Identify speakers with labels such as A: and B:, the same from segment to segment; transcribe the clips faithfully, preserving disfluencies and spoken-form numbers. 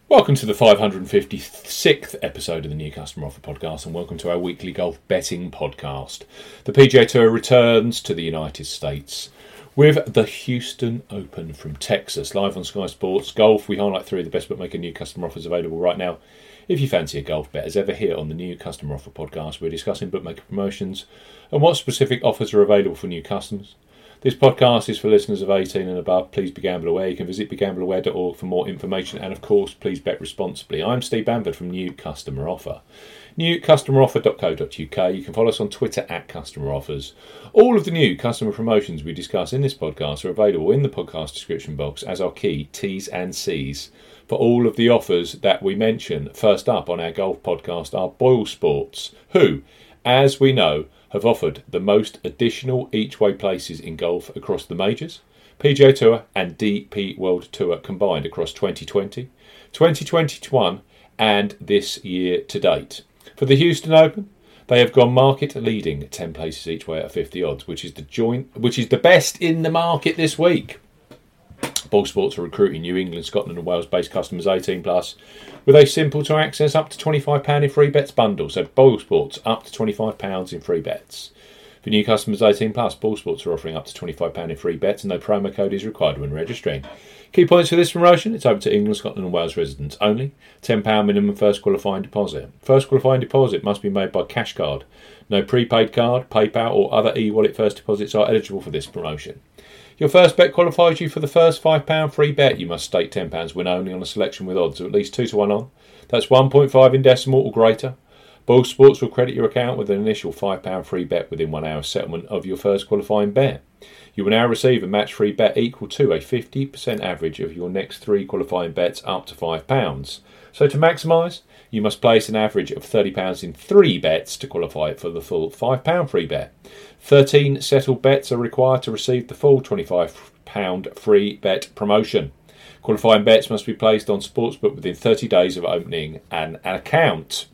A: Welcome to the five hundred fifty-sixth episode of the New Customer Offer Podcast, and welcome to our weekly golf betting podcast. The P G A Tour returns to the United States with the Houston Open from Texas. Live on Sky Sports Golf, we highlight three of the best bookmaker new customer offers available right now. If you fancy a golf bet, as ever here on the New Customer Offer Podcast, we're discussing bookmaker promotions and what specific offers are available for new customers. This podcast is for listeners of eighteen and above. Please be gamble aware. You can visit be gamble aware dot org for more information. And of course, please bet responsibly. I'm Steve Bamford from New Customer Offer. new customer offer dot co dot uk. You can follow us on Twitter at Customer Offers. All of the new customer promotions we discuss in this podcast are available in the podcast description box as our key T's and C's for all of the offers that we mention. First up on our golf podcast are Boyle Sports, who, as we know, have offered the most additional each-way places in golf across the majors, P G A Tour and D P World Tour combined across twenty twenty, twenty twenty-one and this year to date. For the Houston Open, they have gone market-leading ten places each way at fifty odds, which is the joint, which is the best in the market this week. Boyle Sports are recruiting New England, Scotland and Wales-based customers eighteen plus with a simple-to-access up to twenty-five pounds in free bets bundle. So Boyle Sports up to twenty-five pounds in free bets. For new customers eighteen plus, Boyle Sports are offering up to twenty-five pounds in free bets and no promo code is required when registering. Key points for this promotion: it's open to England, Scotland and Wales residents only. ten pounds minimum first qualifying deposit. First qualifying deposit must be made by cash card. No prepaid card, PayPal or other e-wallet first deposits are eligible for this promotion. Your first bet qualifies you for the first five pounds free bet. You must stake ten pounds win only on a selection with odds of at least two to one on. That's one point five in decimal or greater. Boyle Sports will credit your account with an initial five pounds free bet within one hour settlement of your first qualifying bet. You will now receive a match free bet equal to a fifty percent average of your next three qualifying bets up to five pounds. So to maximise, you must place an average of thirty pounds in three bets to qualify for the full five pounds free bet. thirteen settled bets are required to receive the full twenty-five pounds free bet promotion. Qualifying bets must be placed on Sportsbook within thirty days of opening an account.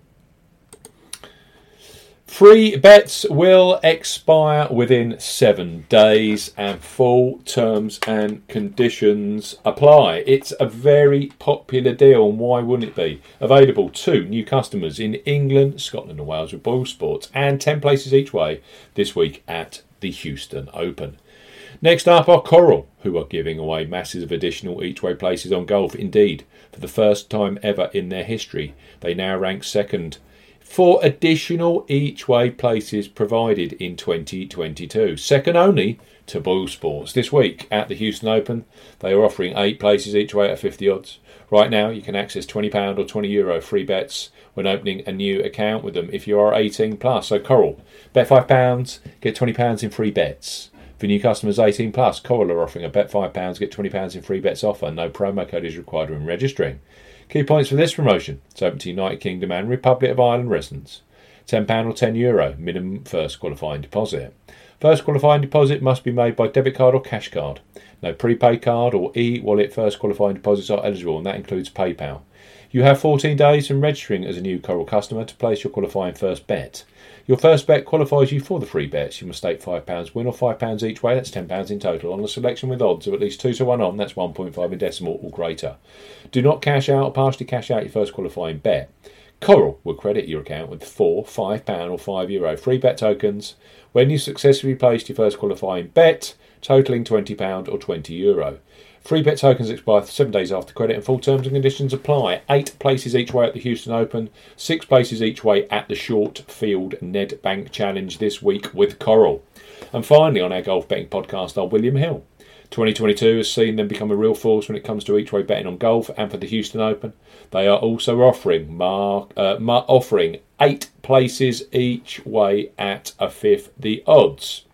A: Free bets will expire within seven days and full terms and conditions apply. It's a very popular deal, and why wouldn't it be? Available to new customers in England, Scotland and Wales with Boyle Sports and ten places each way this week at the Houston Open. Next up are Coral, who are giving away masses of additional each-way places on golf. Indeed, for the first time ever in their history, they now rank second for additional each-way places provided in twenty twenty-two. Second only to Boyle Sports. This week at the Houston Open, they are offering eight places each way at fifty odds. Right now, you can access twenty pounds or twenty euro free bets when opening a new account with them if you are eighteen plus. So Coral, bet five pounds, get twenty pounds in free bets. For new customers eighteen plus, Coral are offering a bet five pounds, get twenty pounds in free bets offer. No promo code is required when registering. Key points for this promotion: it's open to United Kingdom and Republic of Ireland residents. ten pounds or ten euro minimum first qualifying deposit. First qualifying deposit must be made by debit card or cash card. No prepaid card or e-wallet first qualifying deposits are eligible, and that includes PayPal. You have fourteen days from registering as a new Coral customer to place your qualifying first bet. Your first bet qualifies you for the free bets. You must stake five pounds win or five pounds each way, that's ten pounds in total, on a selection with odds of at least two to one on, that's one point five in decimal or greater. Do not cash out or partially cash out your first qualifying bet. Coral will credit your account with four, five pounds or five euro free bet tokens when you successfully placed your first qualifying bet, totalling twenty pounds or twenty euro. Free bet tokens expire seven days after credit and full terms and conditions apply. Eight places each way at the Houston Open, six places each way at the Short Field Nedbank Challenge this week with Coral. And finally, on our golf betting podcast are William Hill. twenty twenty-two has seen them become a real force when it comes to each way betting on golf, and for the Houston Open, they are also offering mark, uh, mar- offering eight places each way at a fifth the odds.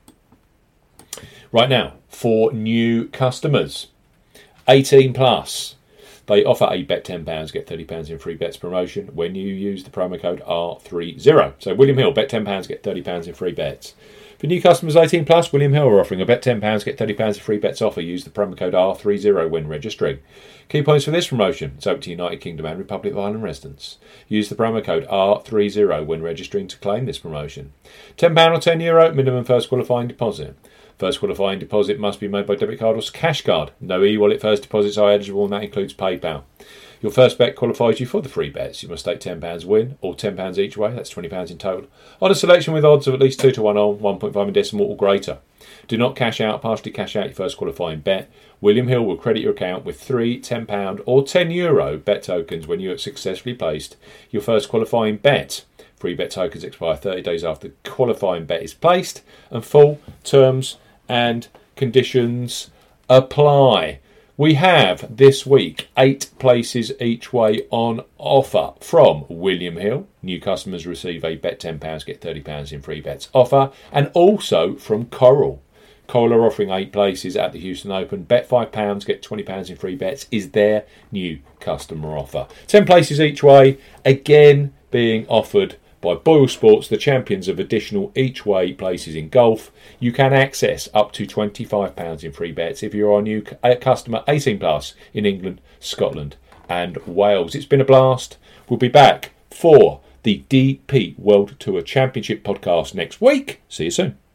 A: Right now, for new customers eighteen plus, they offer a bet ten pounds, get thirty pounds in free bets promotion when you use the promo code R thirty. So William Hill, bet ten pounds, get thirty pounds in free bets. For new customers eighteen plus, William Hill are offering a bet ten pounds, get thirty pounds in free bets offer. Use the promo code R thirty when registering. Key points for this promotion: it's open to United Kingdom and Republic of Ireland residents. Use the promo code R thirty when registering to claim this promotion. ten pounds or ten euro minimum first qualifying deposit. First qualifying deposit must be made by debit card or cash card. No e-wallet first deposits are eligible, and that includes PayPal. Your first bet qualifies you for the free bets. You must stake ten pounds win, or ten pounds each way, that's twenty pounds in total, on a selection with odds of at least two to one on, one point five in decimal or greater. Do not cash out, partially cash out your first qualifying bet. William Hill will credit your account with three ten pounds or ten euro bet tokens when you have successfully placed your first qualifying bet. Free bet tokens expire thirty days after the qualifying bet is placed, and full terms and conditions apply. We have this week eight places each way on offer from William Hill. New customers receive a bet ten pounds, get thirty pounds in free bets offer. And also from Coral. Coral are offering eight places at the Houston Open. Bet five pounds, get twenty pounds in free bets is their new customer offer. ten places each way, again being offered by Boyle Sports, the champions of additional each way places in golf. You can access up to twenty-five pounds in free bets if you're a new customer eighteen plus in England, Scotland and Wales. It's been a blast. We'll be back for the D P World Tour Championship podcast next week. See you soon.